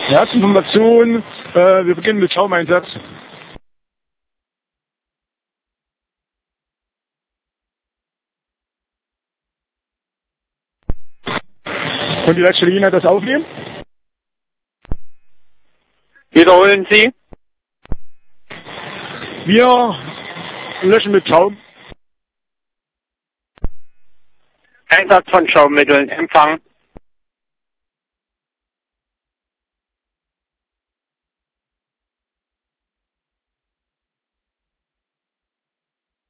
Herzinformation, wir beginnen mit Schaumeinsatz. Und die letzte Linie das aufnehmen? Wiederholen Sie. Wir löschen mit Schaum. Einsatz von Schaumitteln. Empfang.